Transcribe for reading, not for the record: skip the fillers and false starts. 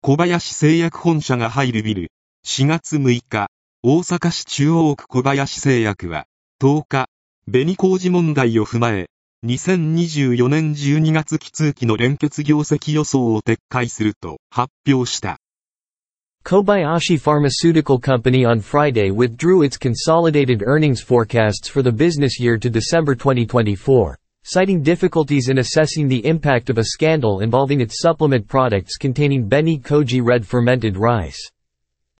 小林製薬本社が入るビル。4月6日、大阪市中央区小林製薬は、10日、紅麹問題を踏まえ、2024年12月期通期の連結業績予想を撤回すると発表した。 Kobayashi Pharmaceutical Company on Friday withdrew its consolidated earnings forecasts for the business year to December 2024, citing difficulties in assessing the impact of a scandal involving its supplement products containing Beni Koji red fermented rice.